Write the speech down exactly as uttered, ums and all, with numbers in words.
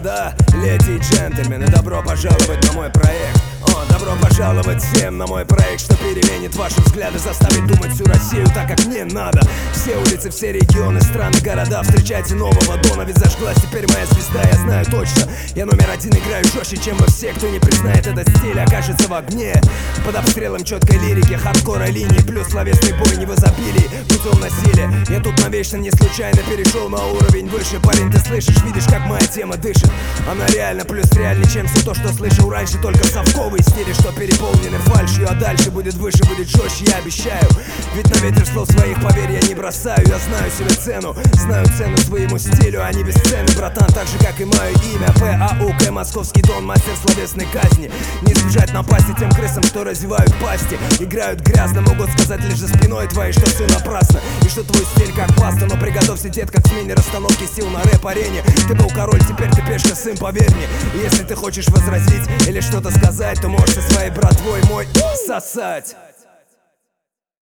господа, леди и джентльмены, добро пожаловать на мой проект. О, добро пожаловать всем на мой проект, что переменит ваши взгляды, заставит думать всю Россию так, как мне надо. Все улицы, все регионы, страны, города, встречайте нового Дона, ведь зажглась теперь моя звезда, я знаю точно. Я номер один, играю жестче, чем вы все, кто не признает этот стиль, окажется в огне. Под обстрелом четкой лирики, хардкора линии, плюс словесный бой не в изобилии, путем насилия. Я тут навечно не случайно перешел на уровень выше. Парень, ты слышишь, видишь, как моя тема дышит. Она реально плюс реальнее, чем все то, что слышал раньше. Только совковые стили, что переполнены фальшью. А дальше будет выше, будет жестче, я обещаю. Ведь на ветер слов своих, поверь, я не бросаю. Я знаю себе цену, знаю цену своему стилю. Они бесценны, братан, так же, как и мое имя. П А У К, московский Дон, мастер словесной казни. Не сбежать напасти тем крысам, что развивают пасти. Играют грязно, могут сказать лишь за спиной твоей, что все напрасно. И что твой стиль как паста, но приготовься, детка, к смене расстановки сил на рэп-арене. Ты был король, теперь ты пешка, сын, поверь мне. И если ты хочешь возразить или что-то сказать, то можешь со своей братвой мой сосать.